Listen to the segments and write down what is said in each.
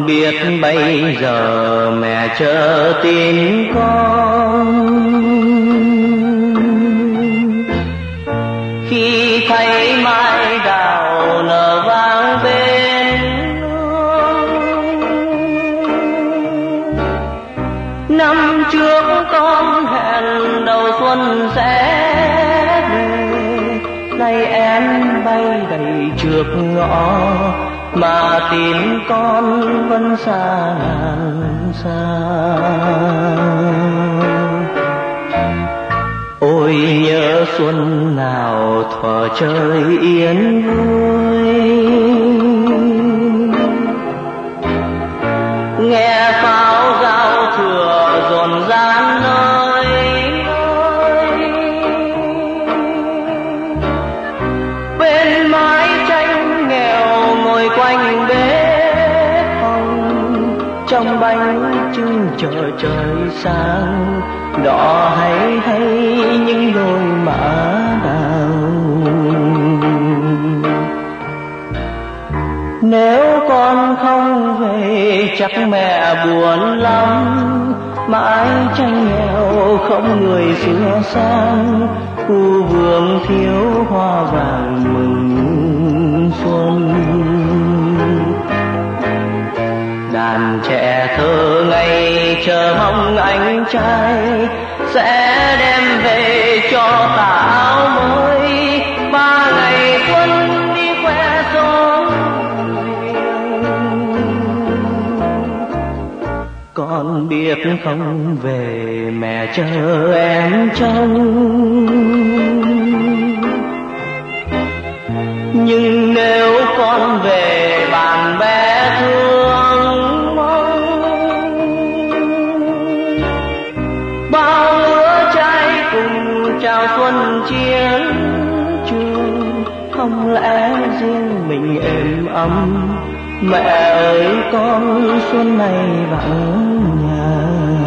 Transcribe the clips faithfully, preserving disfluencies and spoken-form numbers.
biết bây giờ mẹ chờ tin con, khi thấy mai đào nở vang bên năm trước con hẹn đầu xuân sẽ về, nay em bay đầy trước ngõ mà tin con vẫn xa ngàn xa. Ôi nhớ xuân nào thuở trời yên vui, nghe pháo giao thừa rộn rã nơi nơi, bên mái tranh nghèo ngồi quanh bếp hồng, trong bánh trưng chờ trời sáng đỏ hay hay những đôi mã đào. Nếu con không về chắc mẹ buồn lắm, mãi tranh nghèo không người sửa sang, khu vườn thiếu hoa vàng mừng xuân. Đàn trẻ thơ ngây chờ mong anh trai sẽ đem về cho tà áo mới, ba ngày xuân đi khoe xóm. Con biết không về mẹ chờ em trông, nhưng nếu con về bạn bè thương mong, bao lứa trai cùng chào xuân chiến trường, không lẽ riêng mình êm ấm. Mẹ ơi con xuân này vắng nhà.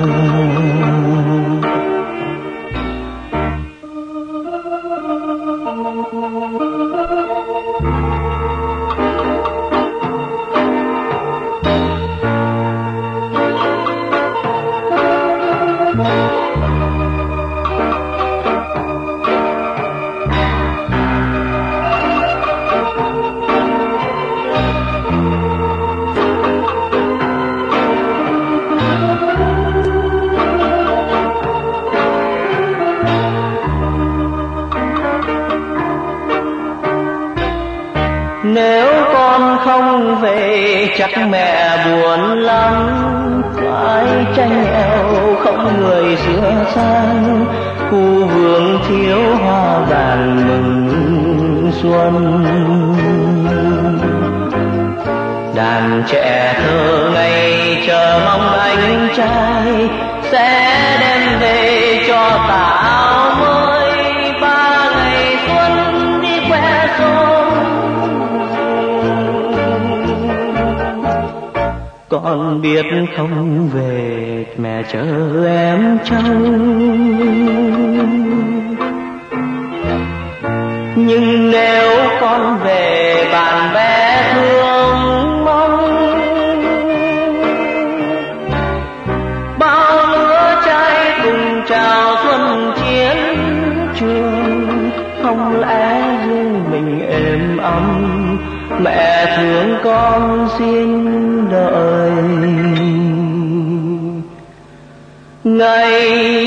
Nếu con không về chắc mẹ buồn lắm, phải tranh nghèo không người sửa sang, khu vườn thiếu hoa vàng mừng xuân. Đàn trẻ thơ ngây chờ mong anh trai sẽ đem về cho tà áo mới, ba ngày xuân đi khoe xóm. Con biết không về mẹ chờ em trông, nhưng nếu con về bạn bè thương mong, bao lứa trai cùng chào xuân chiến trường, không lẽ riêng mình êm ấm. Mẹ thương con xin đợi ngày